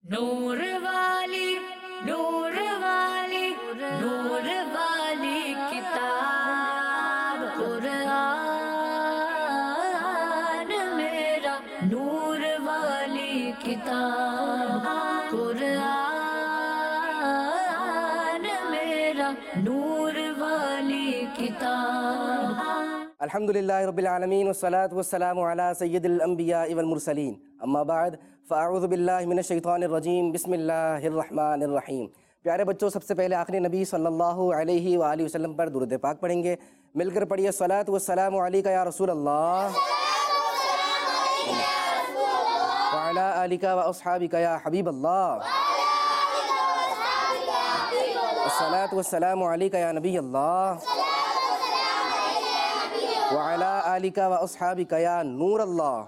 نور والی نور والی نور والی کتاب قرآن میرا نور والی کتاب قرآن میرا نور والی کتاب. الحمدللہ رب العالمین والصلاة والسلام علی سید الانبیاء والمرسلین اما بعد فاعوذ باللہ من الشیطان الرجیم بسم اللہ الرحمن الرحیم. پیارے بچوں، سب سے پہلے آخری نبی صلی اللہ علیہ وآلہ وسلم پر درود پاک پڑھیں گے. مل کر پڑھیے الصلاۃ والسلام علیک یا رسول اللہ وعلی آلک واصحابک یا حبیب اللہ. الصلاۃ والسلام علیک یا نبی اللہ وعلی آلک واصحابک یا نور اللہ.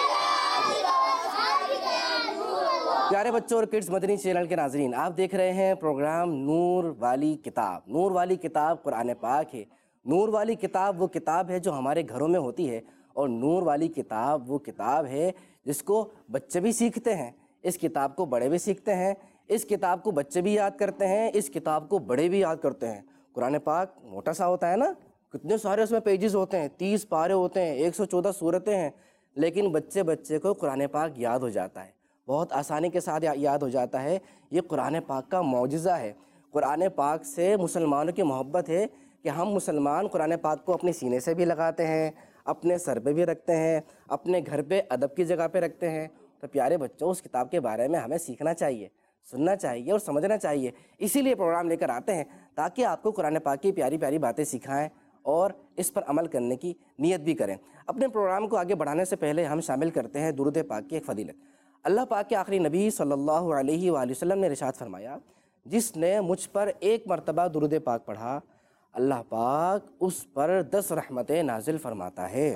پیارے بچوں اور کڈز مدنی چینل کے ناظرین، آپ دیکھ رہے ہیں پروگرام نور والی کتاب. نور والی کتاب قرآن پاک ہے. نور والی کتاب وہ کتاب ہے جو ہمارے گھروں میں ہوتی ہے، اور نور والی کتاب وہ کتاب ہے جس کو بچے بھی سیکھتے ہیں، اس کتاب کو بڑے بھی سیکھتے ہیں، اس کتاب کو بچے بھی یاد کرتے ہیں، اس کتاب کو بڑے بھی یاد کرتے ہیں. قرآن پاک موٹا سا ہوتا ہے نا، کتنے سارے اس میں پیجز ہوتے ہیں، 30 پارے ہوتے ہیں، 114 سورتیں ہیں، لیکن بچے کو قرآن پاک یاد ہو جاتا ہے، بہت آسانی کے ساتھ یاد ہو جاتا ہے. یہ قرآن پاک کا معجزہ ہے. قرآن پاک سے مسلمانوں کی محبت ہے کہ ہم مسلمان قرآن پاک کو اپنے سینے سے بھی لگاتے ہیں، اپنے سر پہ بھی رکھتے ہیں، اپنے گھر پہ ادب کی جگہ پہ رکھتے ہیں. تو پیارے بچوں، اس کتاب کے بارے میں ہمیں سیکھنا چاہیے، سننا چاہیے اور سمجھنا چاہیے. اسی لیے پروگرام لے کر آتے ہیں تاکہ آپ کو قرآن پاک کی پیاری پیاری باتیں سکھائیں اور اس پر عمل کرنے کی نیت بھی کریں. اپنے پروگرام کو آگے بڑھانے سے پہلے ہم شامل کرتے ہیں درود پاک کی ایک فضیلت. اللہ پاک کے آخری نبی صلی اللہ علیہ وآلہ وسلم نے ارشاد فرمایا، جس نے مجھ پر ایک مرتبہ درود پاک پڑھا، اللہ پاک اس پر 10 رحمتیں نازل فرماتا ہے.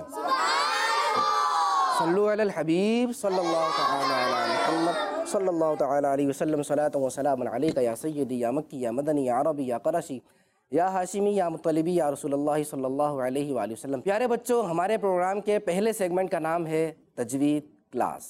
صلو علی الحبیب صلی اللہ تعالی علی محمد صلی اللہ تعالی علیہ وسلم. صلاۃ و سلام علیک یا سیدی یا مکی یا مدنی یا عربی یا قرشی یا ہاشمی یا مطلبی یا رسول اللہ صلی اللہ علیہ وآلہ وسلم. پیارے بچوں، ہمارے پروگرام کے پہلے سیگمنٹ کا نام ہے تجوید کلاس.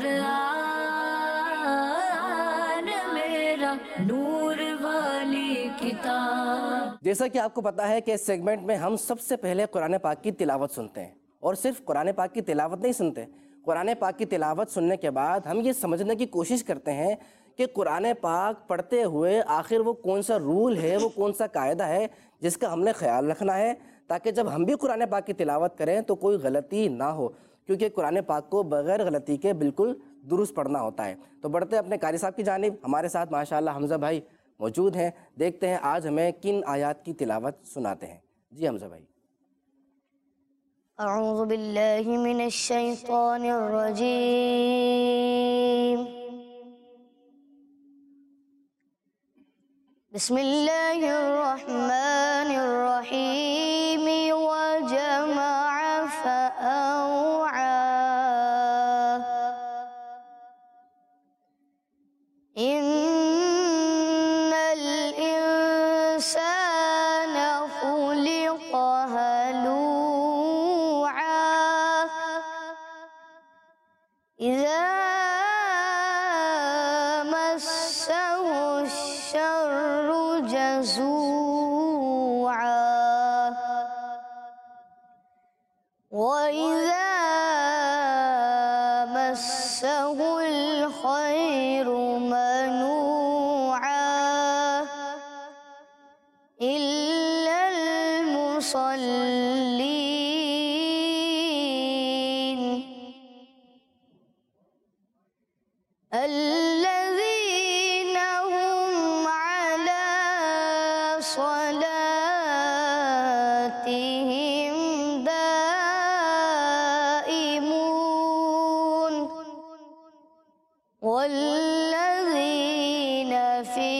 قرآن میرا نور والی کتاب. جیسا کہ آپ کو پتا ہے کہ اس سیگمنٹ میں ہم سب سے پہلے قرآن پاک کی تلاوت سنتے ہیں، اور صرف قرآن پاک کی تلاوت نہیں سنتے. قرآن پاک کی تلاوت سننے کے بعد ہم یہ سمجھنے کی کوشش کرتے ہیں کہ قرآن پاک پڑھتے ہوئے آخر وہ کون سا رول ہے، وہ کون سا قاعدہ ہے جس کا ہم نے خیال رکھنا ہے، تاکہ جب ہم بھی قرآن پاک کی تلاوت کریں تو کوئی غلطی نہ ہو، کیونکہ قرآن پاک کو بغیر غلطی کے بالکل درست پڑھنا ہوتا ہے. تو بڑھتے اپنے قاری صاحب کی جانب. ہمارے ساتھ ماشاءاللہ حمزہ بھائی موجود ہیں. دیکھتے ہیں آج ہمیں کن آیات کی تلاوت سناتے ہیں. جی حمزہ بھائی. اعوذ باللہ من الشیطان الرجیم. بسم اللہ الرحمن الرحیم. وجمع فأوعى. ان الانسان خلق هلوعا. اذا مسه الشر جزوعا. وإذا مسه الخير منوعا. إلا المصلين الذين هم على صلاتهم دائمون. والذين في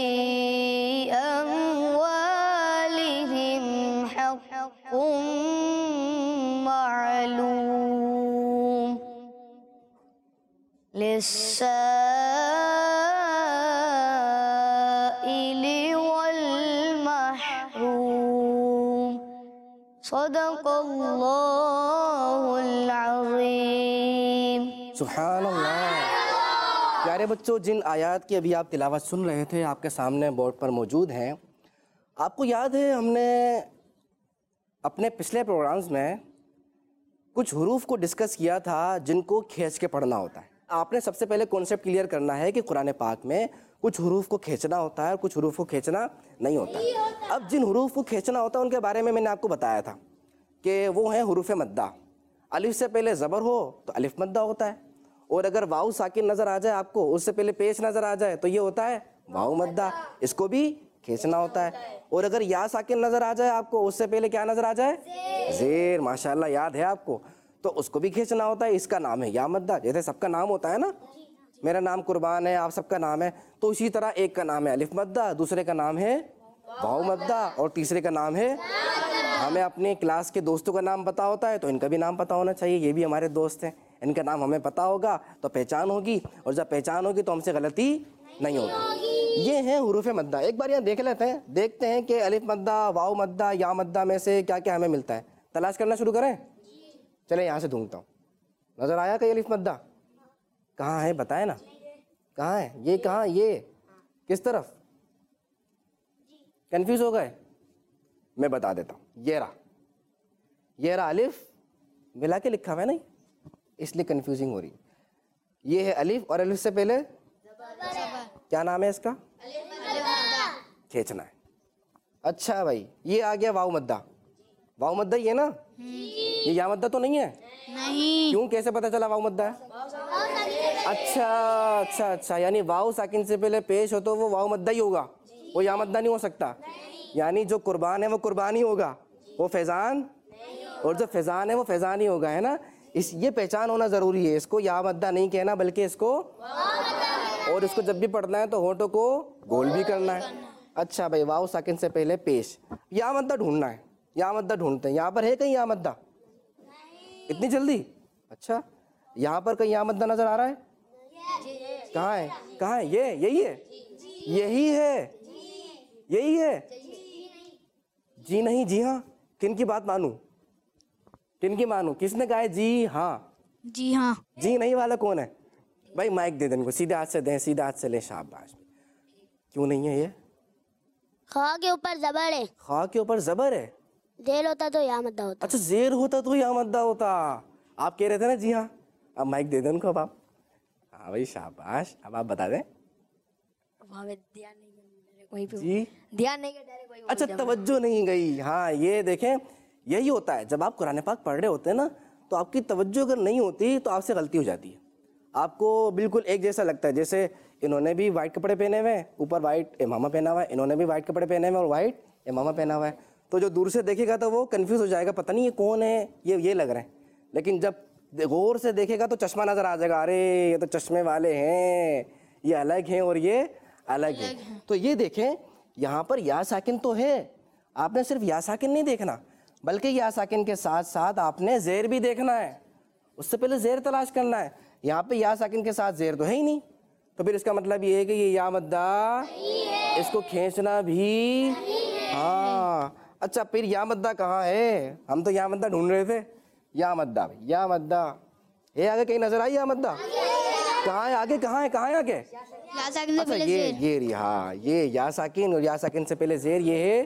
أموالهم حق معلوم للسائل والمحروم. صدق اللہ العظیم. سبحان اللہ. پیارے بچوں، جن آیات کی ابھی آپ تلاوت سن رہے تھے آپ کے سامنے بورڈ پر موجود ہیں. آپ کو یاد ہے ہم نے اپنے پچھلے پروگرامز میں کچھ حروف کو ڈسکس کیا تھا جن کو کھینچ کے پڑھنا ہوتا ہے. آپ نے سب سے پہلے کانسیپٹ کلیئر کرنا ہے کہ قرآن پاک میں کچھ حروف کو کھینچنا ہوتا ہے اور کچھ حروف کو کھینچنا نہیں ہوتا ہے. اب جن حروف کو کھینچنا ہوتا ہے ان کے بارے میں نے آپ کو بتایا تھا کہ وہ ہیں حروف مدہ. الف سے پہلے زبر ہو تو الف مدہ ہوتا ہے، اور اگر واؤ ساکن نظر آ جائے آپ کو، اس سے پہلے پیش نظر آ جائے تو یہ ہوتا ہے واؤ مدہ، اس کو بھی کھینچنا ہوتا ہے. اور اگر یا ساکن نظر آ جائے آپ کو، اس سے پہلے کیا نظر آ جائے؟ زیر. ماشاءاللہ یاد ہے آپ کو، تو اس کو بھی کھینچنا ہوتا ہے. اس کا نام ہے یا مدہ. جیسے سب کا نام ہوتا ہے نا، میرا نام قربان ہے، آپ سب کا نام ہے، تو اسی طرح ایک کا نام ہے الف مدہ، دوسرے کا نام ہے واؤ مدہ، اور تیسرے کا نام ہے. ہمیں اپنے کلاس کے دوستوں کا نام پتا ہوتا ہے تو ان کا بھی نام پتا ہونا چاہیے. یہ بھی ہمارے دوست ہیں، ان کا نام ہمیں پتا ہوگا تو پہچان ہوگی، اور جب پہچان ہوگی تو ہم سے غلطی نہیں ہوگی. یہ ہیں حروف مدہ. ایک بار یہاں دیکھ لیتے ہیں، دیکھتے ہیں کہ الف مدہ، واؤ مدہ، یا مدہ میں سے کیا کیا ہمیں ملتا ہے. تلاش کرنا شروع کریں. چلیں یہاں سے ڈھونڈتا ہوں. نظر آیا کہ الف مدہ کہاں ہے؟ بتائیں نا کہاں ہے. یہ کہاں؟ یہ کس طرف؟ کنفیوز ہو گئے؟ میں بتا دیتا ہوں. یہ رہا الف، ملا کے لکھا ہوا ہے نہیں، اس لیے کنفیوزنگ ہو رہی ہے. یہ ہے الف، اور الف سے پہلے کیا نام ہے اس کا؟ کھینچنا ہے. اچھا بھائی، یہ آ گیا واؤ مدہ. واؤ مدہ یہ نا، یہ یا مدہ تو نہیں ہے؟ نہیں. کیوں؟ کیسے پتا چلا واؤ مدہ ہے؟ اچھا، یعنی واؤ ساکن سے پہلے پیش ہو تو وہ واؤ مدہ ہی ہوگا، وہ یا مدہ نہیں ہو سکتا. یعنی جو قربان ہے وہ قربان ہی ہوگا، وہ فیضان، اور جو فیضان ہے وہ فیضان ہی ہوگا، ہے نا. یہ پہچان ہونا ضروری ہے. اس کو یا مدہ نہیں کہنا بلکہ اس کو، اور اس کو جب بھی پڑھنا ہے تو ہونٹوں کو گول بھی کرنا ہے. اچھا بھائی، واؤ ساکن سے پہلے پیش. یا مدہ ڈھونڈنا ہے. یا مدہ ڈھونڈتے ہیں. یہاں پر ہے کہیں یا مدہ؟ اتنی جلدی؟ اچھا، یہاں پر کہیں یا مدہ نظر آ رہا ہے؟ کہاں ہے؟ کہاں ہے؟ یہی ہے. یہی ہے. جی نہیں، جی ہاں. کن کی بات مانوں؟ کن کی مانوں؟ کس نے کہا ہے جی ہاں؟ جی ہاں. جی نہیں والا کون ہے بھائی؟ مائک دے دیں کو، سیدھے ہاتھ سے دیں، سیدھے ہاتھ سے لیں. شاباش. کیوں نہیں ہے یہ؟ خا کے اوپر زبر ہے. خا کے اوپر زبر ہے. زیر ہوتا تو یا مدہ ہوتا. اچھا، زیر ہوتا تو یا مدہ ہوتا. آپ کہہ رہے تھے نا جی ہاں. اب مائک دے دیں ان کو. اب آپ، ہاں بھائی شاباش. اب آپ بتا دیں. جی دھیان نہیں گیا. اچھا، توجہ نہیں گئی. ہاں، یہ دیکھیں، یہی ہوتا ہے جب آپ قرآن پاک پڑھ رہے ہوتے ہیں نا، تو آپ کی توجہ اگر نہیں ہوتی تو آپ سے غلطی ہو جاتی ہے. آپ کو بالکل ایک جیسا لگتا ہے، جیسے انہوں نے بھی وائٹ کپڑے پہنے ہوئے ہیں، اوپر وائٹ امامہ پہنا ہوا ہے، انہوں نے بھی وائٹ کپڑے پہنے ہوئے ہیں اور وائٹ امامہ پہنا ہوا ہے. تو جو دور سے دیکھے گا تو وہ کنفیوز ہو جائے گا، پتہ نہیں یہ کون ہے، یہ لگ رہے ہیں. لیکن جب غور سے دیکھے گا تو چشمہ نظر آ جائے گا، ارے یہ تو چشمے والے ہیں، یہ الگ ہیں اور یہ الگ ہیں. تو یہ دیکھیں، یہاں پر یا ساکن تو ہے. آپ نے صرف یا ساکن نہیں دیکھنا، بلکہ یا ساکن کے ساتھ ساتھ آپ نے زیر بھی دیکھنا ہے. اس سے پہلے زیر تلاش کرنا ہے. یہاں پہ یا ساکن کے ساتھ زیر تو ہے ہی نہیں، تو پھر اس کا مطلب یہ ہے کہ یہ یا مدہ، اس کو کھینچنا بھی. ہاں اچھا، پھر یا مدہ کہاں ہے؟ ہم تو یا مدہ ڈھونڈ رہے تھے. یا مدہ، یا مدہ ہے آگے کہیں نظر آئی؟ یا مدہ کہاں ہے آگے؟ کہاں ہے آگے؟ یا ساکن سے اچھا، پہلے زیر. یہ ہاں، یہ یا ساکن، اور یا ساکن سے پہلے زیر، یہ ہے.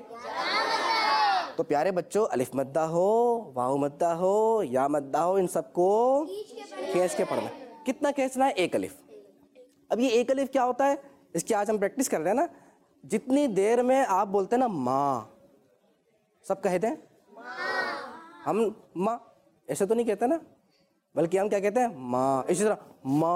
تو پیارے بچوں، الف مدہ ہو، واؤ مدہ ہو، یا مدہ ہو، ان سب کو کھینچ کے پڑھنا. کتنا کھینچنا ہے؟ ایک الف. اب یہ ایک الف کیا ہوتا ہے، اس کی آج ہم پریکٹس کر رہے ہیں نا. جتنی دیر میں آپ بولتے ہیں نا ماں، سب کہتے ہیں ہم ماں، ایسے تو نہیں کہتے نا، بلکہ ہم کیا کہتے ہیں؟ ماں. اسی طرح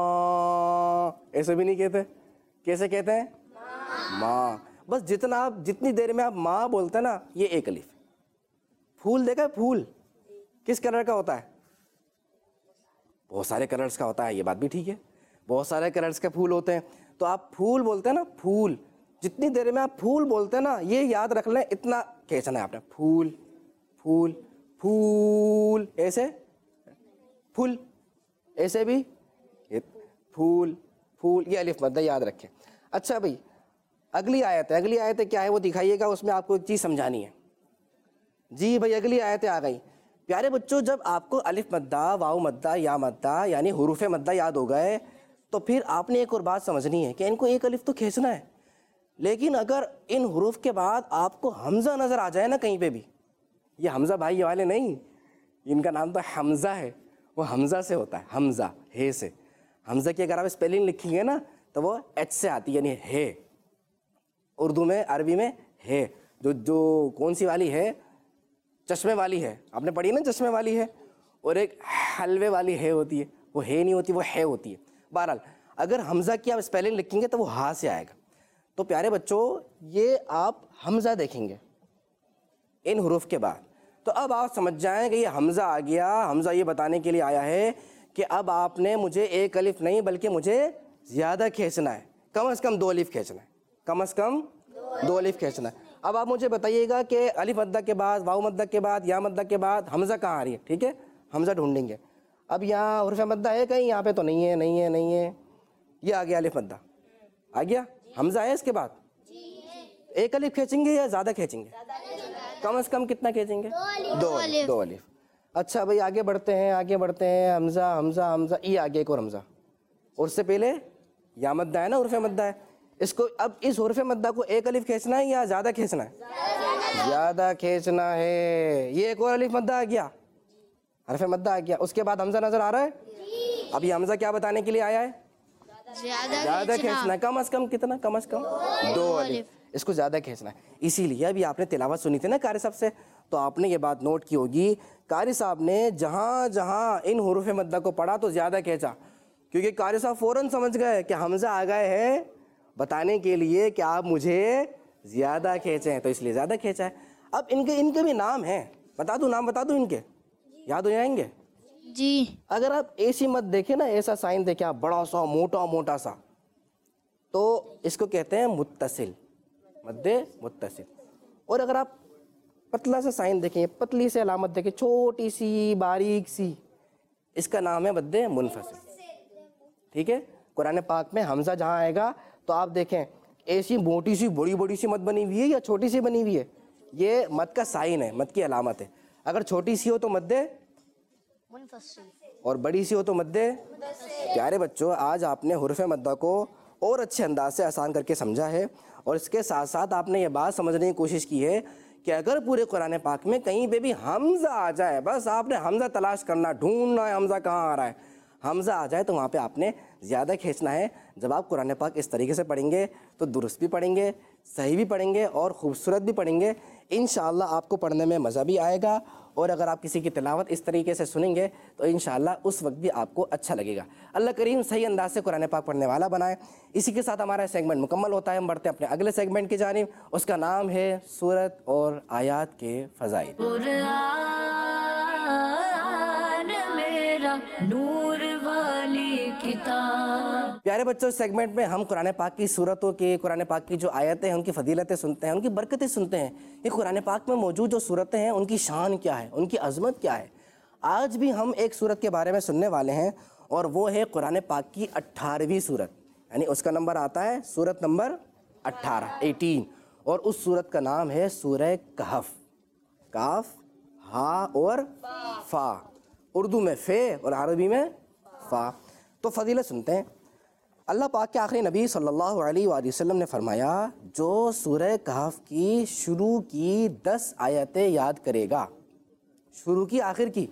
ماں ایسے بھی نہیں کہتے. کیسے کہتے ہیں؟ ماں. بس جتنی دیر میں آپ ماں بولتے ہیں نا، یہ ایک الف. پھول دیکھا ہے؟ پھول کس کلر کا ہوتا ہے؟ بہت سارے کلرز کا ہوتا ہے. یہ بات بھی ٹھیک ہے، بہت سارے کلرز کے پھول ہوتے ہیں. تو آپ پھول بولتے ہیں نا، پھول. جتنی دیر میں آپ پھول بولتے ہیں نا، یہ یاد رکھ لیں، اتنا کھینچنا ہے آپ نے. پھول پھول پھول، ایسے پھول، ایسے بھی پھول پھول. یہ الف مدہ یاد رکھیں. اچھا بھائی، اگلی آیت ہے. اگلی آیت کیا ہے وہ دکھائیے گا، اس میں آپ کو ایک چیز سمجھانی ہے. جی بھائی، اگلی آیتیں آ گئی. پیارے بچوں، جب آپ کو الف مدہ، واؤ مدہ، یا مدہ یعنی حروف مدہ یاد ہو گئے، تو پھر آپ نے ایک اور بات سمجھنی ہے کہ ان کو ایک الف تو کھینچنا ہے، لیکن اگر ان حروف کے بعد آپ کو حمزہ نظر آ جائے نا کہیں پہ بھی، یہ حمزہ بھائی والے نہیں، ان کا نام تو حمزہ ہے، وہ حمزہ سے ہوتا ہے، حمزہ ہے سے. حمزہ کی اگر آپ اسپیلنگ لکھیں گے نا تو وہ ایچ سے آتی ہے، یعنی ہے. اردو میں، عربی میں ہے، جو کون سی والی ہے؟ چشمے والی ہے، آپ نے پڑھی نا چشمے والی ہے. اور ایک حلوے والی ہے ہوتی ہے، وہ ہے نہیں ہوتی، وہ ہے ہوتی ہے. بہرحال اگر حمزہ کی آپ اسپیلنگ لکھیں گے تو وہ ہاں سے آئے گا. تو پیارے بچوں یہ آپ حمزہ دیکھیں گے ان حروف کے بعد، تو اب آپ سمجھ جائیں کہ یہ حمزہ آ گیا. حمزہ یہ بتانے کے لیے آیا ہے کہ اب آپ نے مجھے ایک الف نہیں بلکہ مجھے زیادہ کھینچنا ہے، کم از کم 2 الف کھینچنا ہے، کم از کم 2 الف کھینچنا ہے. اب آپ مجھے بتائیے گا کہ الف مدہ کے بعد، واو مدہ کے بعد، یا مدہ کے بعد حمزہ کہاں آ رہی ہے؟ ٹھیک ہے، حمزہ ڈھونڈیں گے. اب یہاں حرف مدہ ہے کہیں؟ یہاں پہ تو نہیں ہے، نہیں ہے، نہیں ہے. یہ آ گیا الف مدہ، آ گیا. حمزہ ہے اس کے بعد؟ ایک الف کھینچیں گے یا زیادہ کھینچیں گے؟ کم از کم کتنا کھینچیں گے؟ 2 الف. اچھا بھائی آگے بڑھتے ہیں، آگے بڑھتے ہیں. حمزہ حمزہ حمزہ، یہ آگے ایک اور حمزہ، اور اس سے پہلے یا مدہ ہے نا، حرف مدہ ہے. اس کو اب اس حرف مدہ کو ایک الف کھینچنا ہے یا زیادہ کھینچنا ہے؟ زیادہ کھینچنا ہے. یہ ایک اور الف مدہ آ گیا، حرف مدہ آ گیا. اس کے بعد حمزہ نظر آ رہا ہے؟ اب یہ حمزہ کیا بتانے کے لیے آیا ہے؟ زیادہ کھینچنا ہے. کم از کم کتنا؟ کم از کم 2 الف. اس کو زیادہ کھینچنا ہے. اسی لیے ابھی آپ نے تلاوت سنی تھی نا قاری صاحب سے، تو آپ نے یہ بات نوٹ کی ہوگی، قاری صاحب نے جہاں جہاں ان حروف مدہ کو پڑھا تو زیادہ کھینچا، کیونکہ قاری صاحب فوراً سمجھ گئے کہ حمزہ آ گئے ہیں بتانے کے لیے کہ آپ مجھے زیادہ کھینچیں، تو اس لیے زیادہ کھینچا ہے. اب ان کے بھی نام ہیں، بتا دوں نام، بتا دوں ان کے، یاد ہو جائیں گے جی. اگر آپ ایسی مد دیکھیں نا، ایسا سائن دیکھیں آپ، بڑا سا موٹا موٹا سا، تو اس کو کہتے ہیں متصل، مد متصل. اور اگر آپ پتلا سا سائن دیکھیں، پتلی سے علامت دیکھیں، چھوٹی سی باریک سی، اس کا نام ہے مد منفصل. ٹھیک ہے. قرآن پاک میں حمزہ جہاں آئے گا تو آپ دیکھیں ایسی موٹی سی بڑی بڑی سی مد بنی ہوئی ہے یا چھوٹی سی بنی ہوئی ہے؟ یہ مد کا سائن ہے، مد کی علامت ہے. اگر چھوٹی سی ہو تو مد منفصل، اور بڑی سی ہو تو مد. پیارے بچوں آج آپ نے حرف مدہ کو اور اچھے انداز سے آسان کر کے سمجھا ہے، اور اس کے ساتھ ساتھ آپ نے یہ بات سمجھنے کی کوشش کی ہے کہ اگر پورے قرآن پاک میں کہیں پہ بھی حمزہ آ جائے، بس آپ نے حمزہ تلاش کرنا، ڈھونڈنا ہے حمزہ کہاں آ رہا ہے. حمزہ آ جائے تو وہاں پہ آپ نے زیادہ کھینچنا ہے. جب آپ قرآن پاک اس طریقے سے پڑھیں گے تو درست بھی پڑھیں گے، صحیح بھی پڑھیں گے اور خوبصورت بھی پڑھیں گے. انشاءاللہ آپ کو پڑھنے میں مزہ بھی آئے گا، اور اگر آپ کسی کی تلاوت اس طریقے سے سنیں گے تو انشاءاللہ اس وقت بھی آپ کو اچھا لگے گا. اللہ کریم صحیح انداز سے قرآن پاک پڑھنے والا بنائے. اسی کے ساتھ ہمارا سیگمنٹ مکمل ہوتا ہے. ہم بڑھتے ہیں اپنے اگلے سیگمنٹ کی جانب، اس کا نام ہے سورت اور آیات کے فضائل. قرآن میرا نور والی کتاب. پیارے بچوں اس سیگمنٹ میں ہم قرآن پاک کی صورتوں کے، قرآن پاک کی جو آیتیں ہیں ان کی فضیلتیں سنتے ہیں، ان کی برکتیں سنتے ہیں. یہ قرآن پاک میں موجود جو صورتیں ہیں ان کی شان کیا ہے، ان کی عظمت کیا ہے. آج بھی ہم ایک صورت کے بارے میں سننے والے ہیں، اور وہ ہے قرآن پاک کی 18ویں صورت، یعنی اس کا نمبر آتا ہے صورت نمبر 18، اور اس صورت کا نام ہے سورہ کہف. کاف، ہا اور فا، اردو میں فے اور عربی میں فا. تو فضیلت سنتے ہیں. اللہ پاک کے آخری نبی صلی اللہ علیہ وآلہ وسلم نے فرمایا، جو سورہ کہف کی شروع کی 10 آیتیں یاد کرے گا، شروع کی آخر کی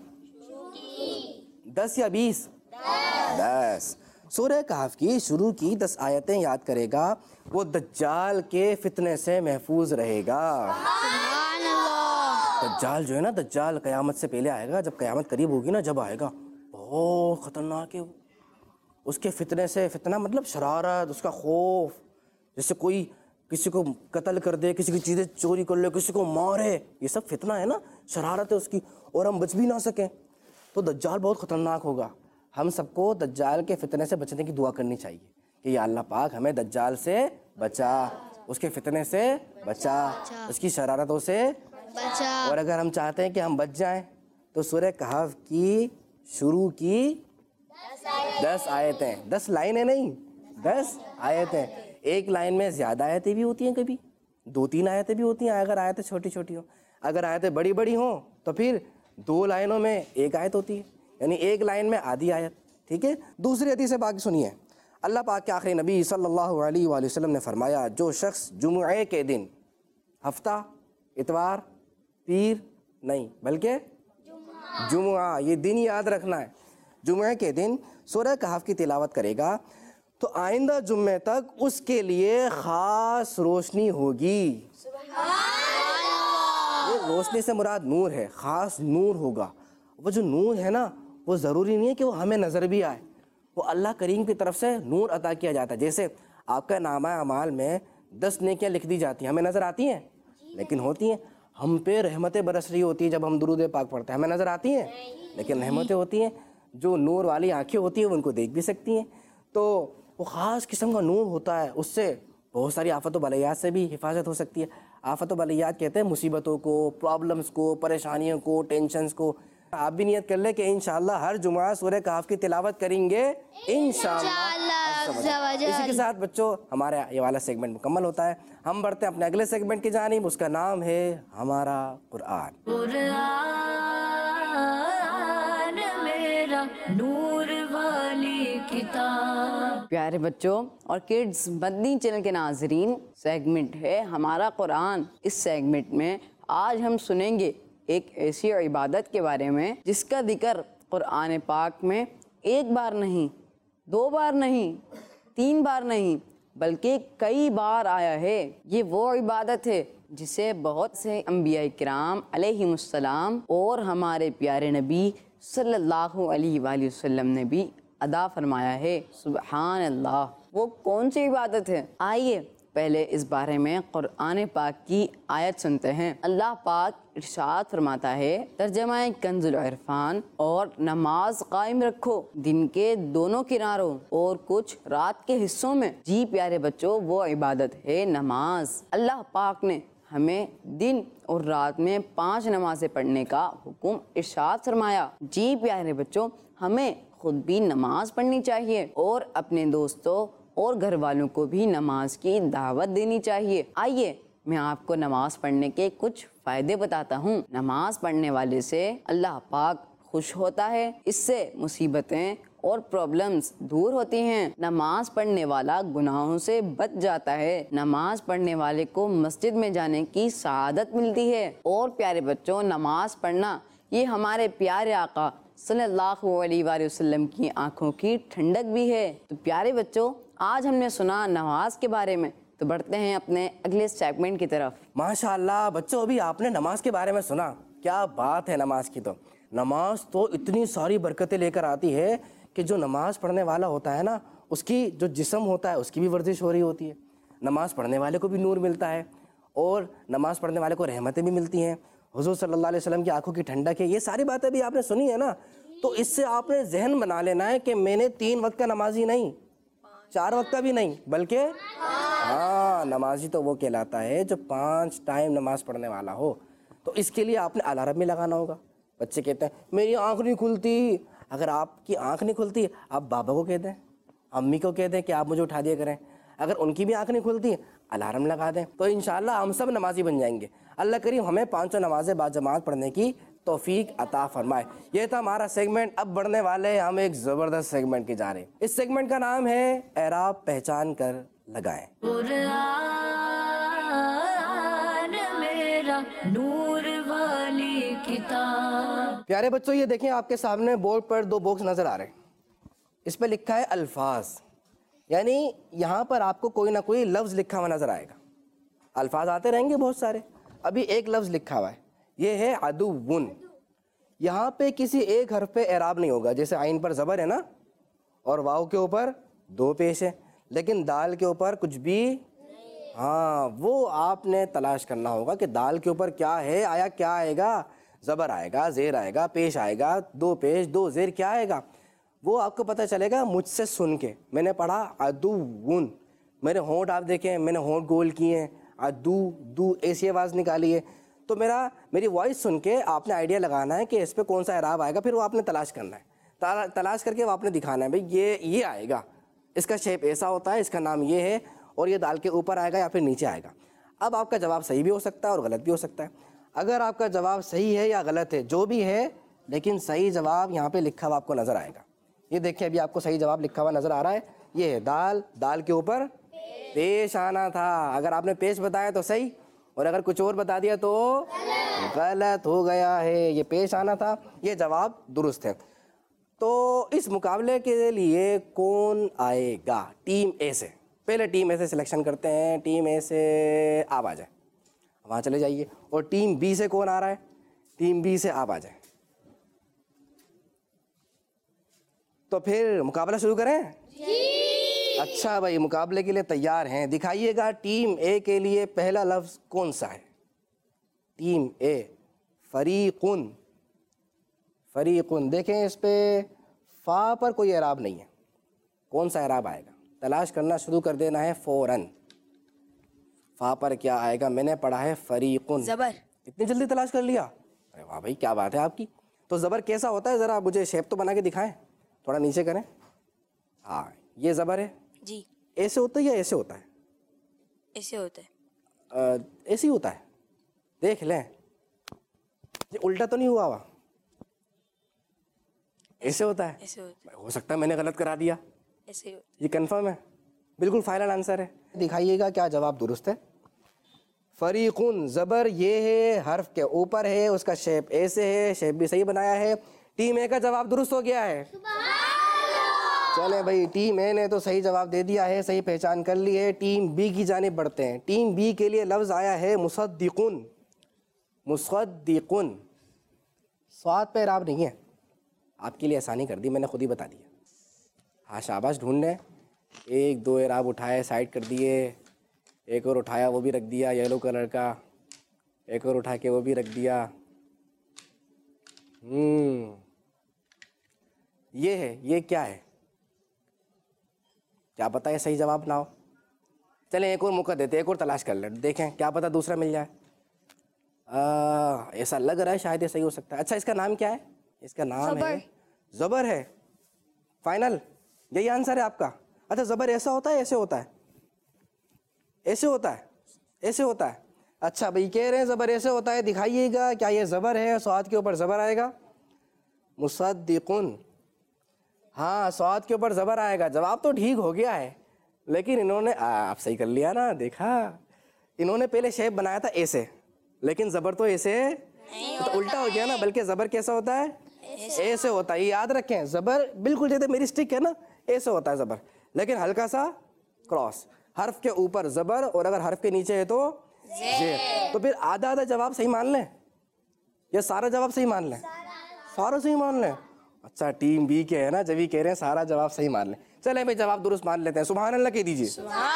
10 یا 20؟ 10. سورہ کہف کی شروع کی 10 آیتیں یاد کرے گا، وہ دجال کے فتنے سے محفوظ رہے گا. دجال جو ہے نا، دجال قیامت سے پہلے آئے گا. جب قیامت قریب ہوگی نا، جب آئے گا بہت خطرناک ہے. اس کے فتنے سے، فتنہ مطلب شرارت، اس کا خوف، جیسے کوئی کسی کو قتل کر دے، کسی کی چیزیں چوری کر لے، کسی کو مارے، یہ سب فتنہ ہے نا، شرارت ہے اس کی، اور ہم بچ بھی نہ سکیں. تو دجال بہت خطرناک ہوگا. ہم سب کو دجال کے فتنے سے بچنے کی دعا کرنی چاہیے کہ یا اللہ پاک ہمیں دجال سے بچا، اس کے فتنے سے بچا، اس کی شرارتوں سے بچا. اور اگر ہم چاہتے ہیں کہ ہم بچ جائیں تو سورہ کہف کی شروع کی 10 آیتیں، 10 لائنیں نہیں، 10 آیتیں. ایک لائن میں زیادہ آیتیں بھی ہوتی ہیں، کبھی 2-3 آیتیں بھی ہوتی ہیں اگر آیتیں چھوٹی چھوٹی ہوں. اگر آیتیں بڑی بڑی ہوں تو پھر 2 لائنوں میں 1 آیت ہوتی ہے، یعنی ایک لائن میں آدھی آیت. ٹھیک ہے. دوسری حدیث پاک سنیے، اللہ پاک کے آخری نبی صلی اللہ علیہ وآلہ وسلم نے فرمایا جو شخص جمعے کے دن، ہفتہ، اتوار، پیر نہیں بلکہ جمعہ، یہ دن یاد رکھنا ہے، جمعے کے دن سورہ کہف کی تلاوت کرے گا تو آئندہ جمعے تک اس کے لیے خاص روشنی ہوگی۔ یہ روشنی سے مراد نور ہے، خاص نور ہوگا۔ وہ جو نور ہے نا، وہ ضروری نہیں ہے کہ وہ ہمیں نظر بھی آئے، وہ اللہ کریم کی طرف سے نور عطا کیا جاتا ہے۔ جیسے آپ کا نامہ اعمال میں 10 نیکیاں لکھ دی جاتی ہیں، ہمیں نظر آتی ہیں لیکن ہوتی ہیں، ہم پہ رحمتیں برس رہی ہوتی ہیں جب ہم درود پاک پڑھتے ہیں، ہمیں نظر آتی ہیں لیکن رحمتیں ہوتی ہیں، جو نور والی آنکھیں ہوتی ہیں وہ ان کو دیکھ بھی سکتی ہیں۔ تو وہ خاص قسم کا نور ہوتا ہے، اس سے بہت ساری آفت و بلیات سے بھی حفاظت ہو سکتی ہے۔ آفت و بلیات کہتے ہیں مصیبتوں کو، پرابلمس کو، پریشانیوں کو، ٹینشنز کو۔ آپ بھی نیت کر لیں کہ انشاءاللہ ہر جمعہ سورہ کہف کی تلاوت کریں گے انشاءاللہ۔ اسی کے ساتھ بچوں ہمارا یہ والا سیگمنٹ مکمل ہوتا ہے، ہم بڑھتے ہیں اپنے اگلے سیگمنٹ کی جانب، اس کا نام ہے ہمارا قرآن۔ قرآن میرا نور والی کتاب۔ پیارے بچوں اور کڈز مدنی چینل کے ناظرین، سیگمنٹ ہے ہمارا قرآن۔ اس سیگمنٹ میں آج ہم سنیں گے ایک ایسی عبادت کے بارے میں جس کا ذکر قرآن پاک میں ایک بار نہیں، 2 بار نہیں، 3 بار نہیں بلکہ کئی بار آیا ہے۔ یہ وہ عبادت ہے جسے بہت سے انبیاء کرام علیہم السلام اور ہمارے پیارے نبی صلی اللہ علیہ وآلہ وسلم نے بھی ادا فرمایا ہے۔ سبحان اللہ۔ وہ کون سی عبادت ہے؟ آئیے پہلے اس بارے میں قرآن پاک کی آیت سنتے ہیں۔ اللہ پاک ارشاد فرماتا ہے، ترجمہ کنز العرفان، اور نماز قائم رکھو دن کے دونوں کناروں اور کچھ رات کے حصوں میں۔ جی پیارے بچوں، وہ عبادت ہے نماز۔ اللہ پاک نے ہمیں دن اور رات میں 5 نمازیں پڑھنے کا حکم ارشاد فرمایا۔ جی پیارے بچوں، ہمیں خود بھی نماز پڑھنی چاہیے اور اپنے دوستوں اور گھر والوں کو بھی نماز کی دعوت دینی چاہیے۔ آئیے میں آپ کو نماز پڑھنے کے کچھ فائدے بتاتا ہوں۔ نماز پڑھنے والے سے اللہ پاک خوش ہوتا ہے، اس سے مصیبتیں اور پرابلمز دور ہوتی ہیں۔ نماز پڑھنے والا گناہوں سے بچ جاتا ہے۔ نماز پڑھنے والے کو مسجد میں جانے کی سعادت ملتی ہے۔ اور پیارے بچوں، نماز پڑھنا یہ ہمارے پیارے آقا صلی اللہ علیہ وآلہ وسلم کی آنکھوں کی ٹھنڈک بھی ہے۔ تو پیارے بچوں، آج ہم نے سنا نماز کے بارے میں، تو بڑھتے ہیں اپنے اگلے سیگمنٹ کی طرف۔ ماشاءاللہ بچوں، ابھی آپ نے نماز کے بارے میں سنا، کیا بات ہے نماز کی۔ تو نماز تو اتنی ساری برکتیں لے کر آتی ہے کہ جو نماز پڑھنے والا ہوتا ہے نا، اس کی جو جسم ہوتا ہے اس کی بھی ورزش ہو رہی ہوتی ہے، نماز پڑھنے والے کو بھی نور ملتا ہے اور نماز پڑھنے والے کو رحمتیں بھی ملتی ہیں، حضور صلی اللہ علیہ وسلم کی آنکھوں کی ٹھنڈک ہے۔ یہ ساری باتیں بھی آپ نے سنی ہے نا، تو اس سے آپ نے ذہن بنا لینا ہے کہ میں نے 3 وقت کا نمازی نہیں، 4 وقت کا بھی نہیں، بلکہ نمازی تو وہ کہلاتا ہے جو 5 ٹائم نماز پڑھنے والا ہو۔ تو اس کے لیے آپ نے الارم بھی لگانا ہوگا۔ بچے کہتے ہیں میری آنکھ نہیں کھلتی، اگر آپ کی آنکھ نہیں کھلتی آپ بابا کو کہہ دیں، امی کو کہہ دیں کہ آپ مجھے اٹھا دیا کریں، اگر ان کی بھی آنکھ نہیں کھلتی الارم لگا دیں، تو انشاءاللہ ہم سب نمازی بن جائیں گے۔ اللہ کریم ہمیں 5 نمازیں باجماعت پڑھنے کی توفیق عطا فرمائے۔ یہ تھا ہمارا سیگمنٹ۔ اب بڑھنے والے ہم ایک زبردست سیگمنٹ کی جا رہے ہیں۔ اس سیگمنٹ کا نام ہے اعراب پہچان کر لگائیں۔ قرآن میرا نور والی کتاب۔ پیارے بچوں، یہ دیکھیں آپ کے سامنے بورڈ پر 2 باکس نظر آ رہے ہیں، اس پہ لکھا ہے الفاظ، یعنی یہاں پر آپ کو کوئی نہ کوئی لفظ لکھا ہوا نظر آئے گا۔ الفاظ آتے رہیں گے بہت سارے، ابھی ایک لفظ لکھا ہوا ہے، یہ ہے عدوٌ۔ یہاں پہ کسی ایک حرف پہ اعراب نہیں ہوگا، جیسے عین پر زبر ہے نا، اور واو کے اوپر 2 پیش ہے، لیکن دال کے اوپر کچھ بھی وہ آپ نے تلاش کرنا ہوگا کہ دال کے اوپر کیا ہے، آیا کیا آئے گا، زبر آئے گا، زیر آئے گا، پیش آئے گا، 2 پیش 2 زیر، کیا آئے گا وہ آپ کو پتہ چلے گا مجھ سے سن کے۔ میں نے پڑھا عدوٌ، میرے ہونٹ آپ دیکھیں، میں نے ہونٹ گول کیے ہیں، دو ایسی آواز نکالی ہے، تو میری وائس سن کے آپ نے آئیڈیا لگانا ہے کہ اس پہ کون سا اعراب آئے گا، پھر وہ آپ نے تلاش کرنا ہے، تلاش کر کے وہ آپ نے دکھانا ہے بھئی یہ آئے گا، اس کا شیپ ایسا ہوتا ہے، اس کا نام یہ ہے، اور یہ دال کے اوپر آئے گا یا پھر نیچے آئے گا۔ اب آپ کا جواب صحیح بھی ہو سکتا ہے اور غلط بھی ہو سکتا ہے۔ اگر آپ کا جواب صحیح ہے یا غلط ہے، جو بھی ہے، لیکن صحیح جواب یہاں پہ لکھا ہوا آپ کو نظر آئے گا۔ یہ دیکھیں ابھی آپ کو صحیح جواب لکھا ہوا نظر آ رہا ہے، یہ ہے دال, دال کے اوپر پیش آنا تھا. اگر آپ نے پیش بتایا تو صحیح, اور اگر کچھ اور بتا دیا تو غلط ہو گیا ہے. یہ پیش آنا تھا, یہ جواب درست ہے. تو اس مقابلے کے لیے کون آئے گا؟ ٹیم اے سے. پہلے ٹیم اے سے سلیکشن کرتے ہیں. ٹیم اے سے آپ آ جائیں, وہاں چلے جائیے. اور ٹیم بی سے کون آ رہا ہے؟ ٹیم بی سے آپ آ جائیں. تو پھر مقابلہ شروع کریں؟ اچھا بھائی, مقابلے کے لیے تیار ہیں. دکھائیے گا ٹیم اے کے لیے پہلا لفظ کون سا ہے. ٹیم اے فریقن. فریقن, دیکھیں اس پہ فا پر کوئی اعراب نہیں ہے. کون سا اعراب آئے گا؟ تلاش کرنا شروع کر دینا ہے فوراً. فا پر کیا آئے گا؟ میں نے پڑھا ہے فریقن. زبر. اتنی جلدی تلاش کر لیا؟ ارے واہ بھائی, کیا بات ہے آپ کی. تو زبر کیسا ہوتا ہے؟ ذرا مجھے شیپ تو بنا کے دکھائیں, تھوڑا نیچے کریں. ہاں, یہ زبر ہے. جی. ایسے ہوتا ہے یا ایسے ہوتا ہے؟ ایسے ہوتا ہے. ایسے ہی ہوتا ہے. دیکھ لیں, یہ الٹا تو نہیں ہوا ہوا؟ ایسے ہوتا ہے. ایسے ہوتا ہے. ہو سکتا ہے میں نے غلط کرا دیا. ایسے ہوتا یہ کنفرم ہے؟ بالکل فائنل آنسر ہے. دکھائیے گا کیا جواب درست ہے. فریقن زبر یہ ہے, حرف کے اوپر ہے, اس کا شیپ ایسے ہے. شیپ بھی صحیح بنایا ہے. ٹیم اے کا جواب درست ہو گیا ہے. چلے بھائی, ٹیم اے نے تو صحیح جواب دے دیا ہے, صحیح پہچان کر لی ہے. ٹیم بی کی جانب بڑھتے ہیں. ٹیم بی کے لیے لفظ آیا ہے مصدقن. مصدقن, سواد پہ اعراب نہیں ہے. آپ کے لیے آسانی کر دی میں نے, خود ہی بتا دیا. ہاں شاباش, ڈھونڈنے. ایک دو اعراب اٹھائے, سائڈ کر دیے. ایک اور اٹھایا, وہ بھی رکھ دیا یلو کلر کا. ایک اور اٹھا کے وہ بھی رکھ دیا. یہ ہے, یہ کیا ہے؟ کیا پتہ ہے صحیح جواب نہ ہو. چلیں ایک اور موقع دیتے, ایک اور تلاش کر لیں, دیکھیں کیا پتہ دوسرا مل جائے. ایسا لگ رہا ہے شاید یہ صحیح ہو سکتا ہے. اچھا, اس کا نام کیا ہے؟ اس کا نام ہے زبر ہے. فائنل یہی آنسر ہے آپ کا. اچھا, زبر ایسا ہوتا ہے ایسے ہوتا ہے؟ ایسے ہوتا ہے. ایسے ہوتا ہے. اچھا بھائی, کہہ رہے ہیں زبر ایسے ہوتا ہے. دکھائیے گا کیا یہ زبر ہے. سواد کے اوپر زبر آئے گا. مصدقن, ہاں سواد کے اوپر زبر آئے گا. جواب تو ٹھیک ہو گیا ہے, لیکن انہوں نے آپ صحیح کر لیا نا. دیکھا, انہوں نے پہلے شیپ بنایا تھا ایسے, لیکن زبر تو ایسے تو الٹا ہو گیا نا. بلکہ زبر کیسا ہوتا ہے؟ ایسے ہوتا ہے. یہ یاد رکھیں, زبر بالکل جیسے میری اسٹک ہے نا, ایسے ہوتا ہے زبر, لیکن ہلکا سا کراس. حرف کے اوپر زبر, اور اگر حرف کے نیچے ہے تو زیر. تو پھر آدھا آدھا جواب صحیح مان لیں یا سارا جواب صحیح مان لیں؟ سارا صحیح مان لیں. اچھا, ٹیم بی کے ہے نا, جب ہی کہہ رہے ہیں سارا جواب صحیح مان لیں. چلیں بھائی, جواب درست مان لیتے ہیں. سبحان اللہ کہہ دیجیے.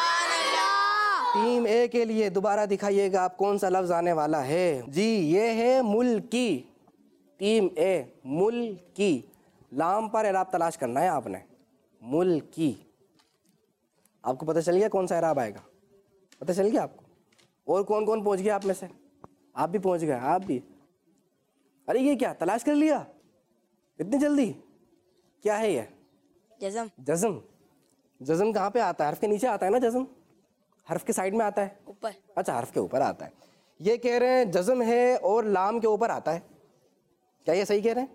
ٹیم اے کے لیے دوبارہ دکھائیے گا آپ کون سا لفظ آنے والا ہے. جی, یہ ہے ملکی. ٹیم اے ملکی. لام پر اعراب تلاش کرنا ہے آپ نے. ملکی. آپ کو پتہ چل گیا کون سا اعراب آئے گا؟ پتہ چل گیا آپ کو؟ اور کون کون پہنچ گیا آپ میں سے؟ آپ بھی پہنچ گئے, آپ بھی. ارے یہ کیا تلاش کر لیا اتنی جلدی؟ کیا ہے یہ؟ جزم. جزم. جزم کہاں پہ آتا ہے؟ حرف کے نیچے آتا ہے نا جزم؟ حرف کے سائڈ میں آتا ہے؟ اوپر. اچھا, حرف کے اوپر آتا ہے. یہ کہہ رہے ہیں جزم ہے اور لام کے اوپر آتا ہے. کیا یہ صحیح کہہ رہے ہیں؟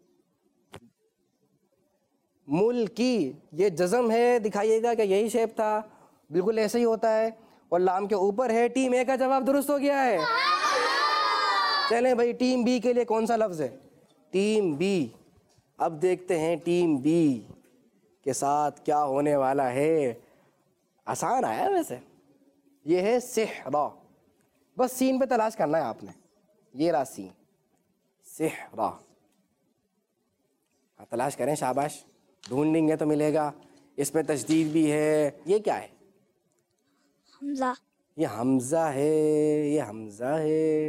ملکی, یہ جزم ہے. دکھائیے گا کہ یہی شیپ تھا. بالکل ایسے ہی ہوتا ہے, اور لام کے اوپر ہے. ٹیم اے کا جواب درست ہو گیا ہے. چلیں بھائی, ٹیم بی کے لیے کون سا لفظ ہے؟ Team B. اب دیکھتے ہیں ٹیم بی کے ساتھ کیا ہونے والا ہے. آسان آیا ویسے. یہ ہے صحرا. بس سین پہ تلاش کرنا ہے آپ نے. یہ رہا سین, صحرا. تلاش کریں, شاباش. ڈھونڈیں گے تو ملے گا. اس پہ تشدید بھی ہے. یہ کیا ہے؟ حمزہ. یہ حمزہ ہے. یہ حمزہ ہے.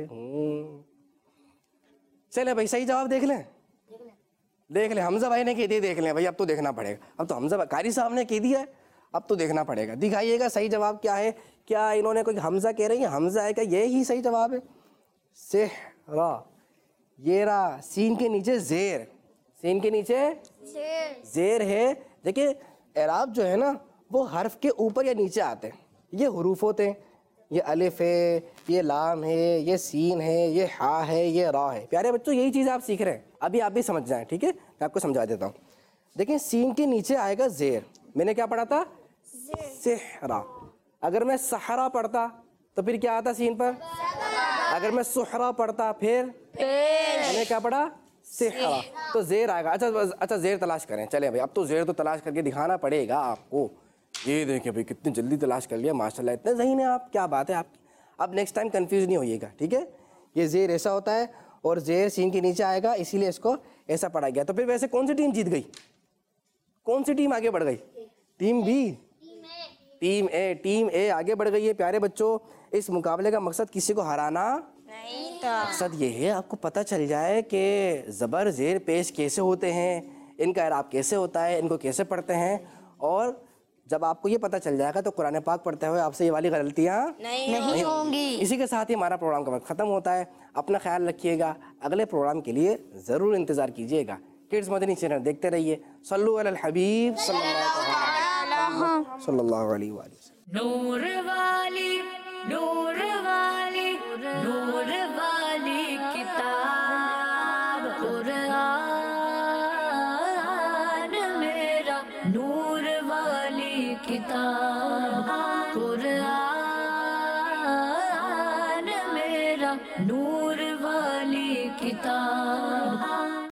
چلے بھائی, صحیح جواب دیکھ لیں. دیکھ لیں, حمزہ بھائی نے کہہ دی. دیکھ لیں بھائی, اب تو دیکھنا پڑے گا. اب تو حمزہ قاری صاحب نے کہہ دیا ہے, اب تو دیکھنا پڑے گا. دکھائیے گا صحیح جواب کیا ہے. کیا انہوں نے کوئی حمزہ کہہ رہے ہیں, حمزہ ہے کیا؟ یہی صحیح جواب ہے. صحرا. یہ رہا سین کے نیچے زیر. سین کے نیچے زیر ہے. دیکھیں اعراب جو ہے نا, وہ حرف کے اوپر یا نیچے آتے ہیں. یہ حروف ہوتے ہیں. یہ الف ہے, یہ لام ہے, یہ سین ہے, یہ ہا ہے, یہ را ہے. پیارے بچوں, یہی چیز آپ سیکھ رہے ہیں. ابھی آپ بھی سمجھ جائیں, ٹھیک ہے, میں آپ کو سمجھا دیتا ہوں. دیکھیں, سین کے نیچے آئے گا زیر. میں نے کیا پڑھا تھا؟ صحرا. اگر میں صحرا پڑھتا تو پھر کیا آتا سین پر؟ اگر میں صحرا پڑھتا پھر میں نے کیا پڑھا؟ صحرا. تو زیر آئے گا. اچھا زیر تلاش کریں. چلیں بھائی اب تو زیر تو تلاش کر کے دکھانا پڑے گا آپ کو. یہ دیکھیں بھائی کتنی جلدی تلاش کر لیا ماشاءاللہ, اتنے ذہین ہیں آپ, کیا بات ہے آپ کی. اب نیکسٹ ٹائم کنفیوز نہیں ہوئیے گا, ٹھیک ہے. یہ زیر ایسا ہوتا ہے اور زیر سین کے نیچے آئے گا, اسی لیے اس کو ایسا پڑھا گیا. تو پھر ویسے کون سی ٹیم جیت گئی؟ کون سی ٹیم آگے بڑھ گئی؟ ٹیم بی, ٹیم اے آگے بڑھ گئی ہے. پیارے بچوں, اس مقابلے کا مقصد کسی کو ہرانا نہیں تھا. مقصد یہ ہے آپ کو پتہ چل جائے کہ زبر زیر پیش کیسے ہوتے ہیں, ان کا اعراب کیسے ہوتا ہے, ان کو کیسے پڑھتے ہیں. اور جب آپ کو یہ پتہ چل جائے گا تو قرآن پاک پڑھتے ہوئے آپ سے یہ والی غلطیاں نہیں ہوں گی. اسی کے ساتھ ہی ہمارا پروگرام کا وقت ختم ہوتا ہے. اپنا خیال رکھیے گا, اگلے پروگرام کے لیے ضرور انتظار کیجیے گا. کڈز مدنی چینل دیکھتے رہیے. صلو علی الحبیب صلی اللہ علیہ وآلہ وسلم. نور والی نور والی نور والی کتاب قرآن میرا, نور والی کتاب قرآن میرا, نور والی کتاب.